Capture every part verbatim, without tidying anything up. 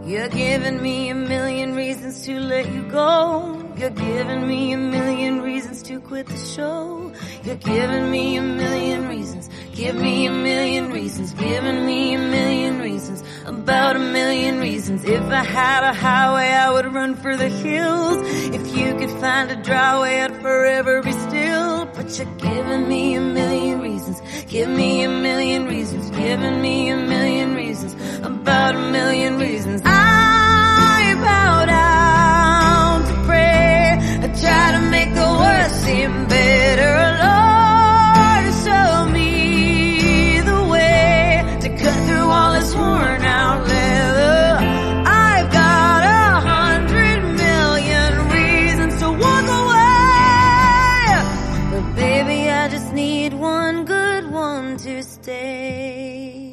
You're giving me a million reasons to let you go. You're giving me a million reasons to quit the show. You're giving me a million reasons. Give me a million reasons. Giving me a million reasons. About a million reasons. If I had a highway, I would run for the hills. If you could find a dry way, I'd forever be still. But you're giving me a million reasons. Give me a million reasons. Giving me a million reasons. About a million reasons. I bow down to pray. I try to make the worst seem better. Lord, show me the way to cut through all this worn out leather. I've got a hundred million reasons to walk away, but baby, I just need one good one to stay.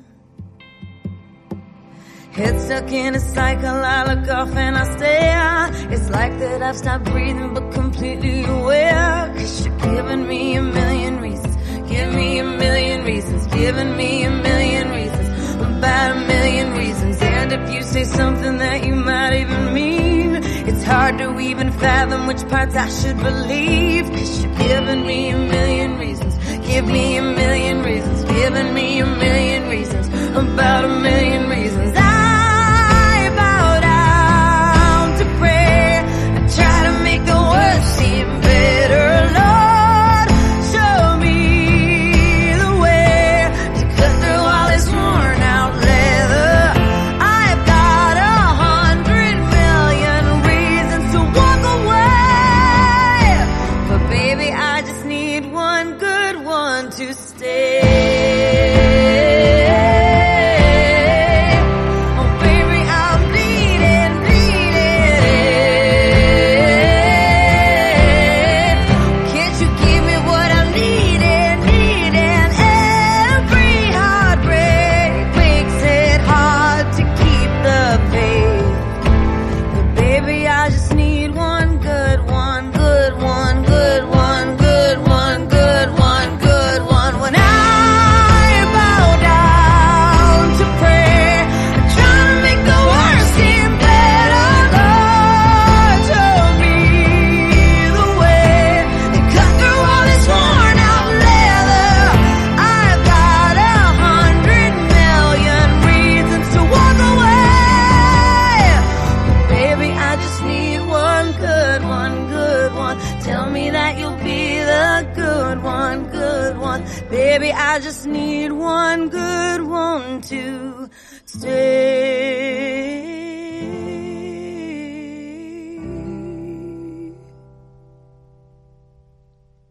Head stuck in a cycle, I look off and I stare. It's like that I've stopped breathing but completely aware. Cause you're giving me a million reasons. Give me a million reasons. Giving me a million reasons. About a million reasons. And if you say something that you might even mean, it's hard to even fathom which parts I should believe. Cause you're giving me a million reasons. Give me a million reasons. Giving me a million reasons. About a million reasons. I seem better, Lord, show me the way to cut through all this worn out leather. I've got a hundred million reasons to walk away, but baby, I just need one good one to stay. Baby, I just need one good one to stay.